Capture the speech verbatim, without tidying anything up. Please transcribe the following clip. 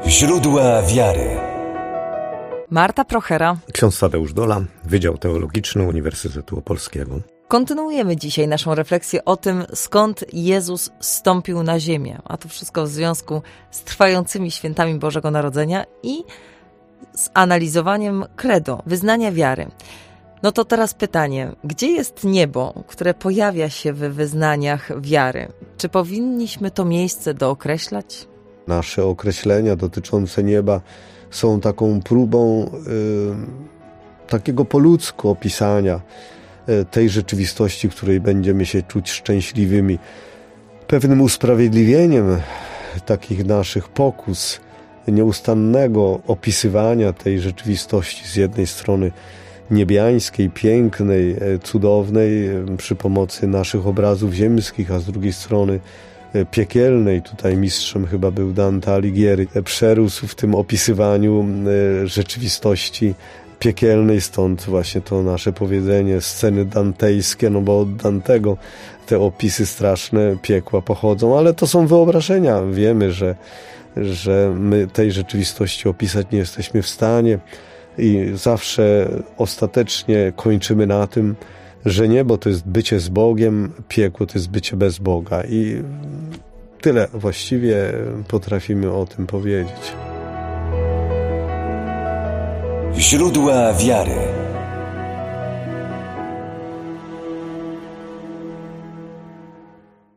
Źródła wiary. Marta Prochera. Ksiądz Tadeusz Dola, Wydział Teologiczny Uniwersytetu Opolskiego. Kontynuujemy dzisiaj naszą refleksję o tym, skąd Jezus zstąpił na ziemię. A to wszystko w związku z trwającymi świętami Bożego Narodzenia i z analizowaniem credo, wyznania wiary. No to teraz pytanie, gdzie jest niebo, które pojawia się w wyznaniach wiary? Czy powinniśmy to miejsce dookreślać? Nasze określenia dotyczące nieba są taką próbą y, takiego po ludzku opisania y, tej rzeczywistości, w której będziemy się czuć szczęśliwymi. Pewnym usprawiedliwieniem takich naszych pokus nieustannego opisywania tej rzeczywistości z jednej strony niebiańskiej, pięknej, cudownej przy pomocy naszych obrazów ziemskich, a z drugiej strony piekielnej. Tutaj mistrzem chyba był Dante Alighieri. Przerósł w tym opisywaniu rzeczywistości piekielnej, stąd właśnie to nasze powiedzenie, sceny dantejskie, no bo od Dantego te opisy straszne piekła pochodzą, ale to są wyobrażenia. Wiemy, że, że my tej rzeczywistości opisać nie jesteśmy w stanie i zawsze ostatecznie kończymy na tym, że niebo to jest bycie z Bogiem, piekło to jest bycie bez Boga. I tyle właściwie potrafimy o tym powiedzieć. Źródła wiary.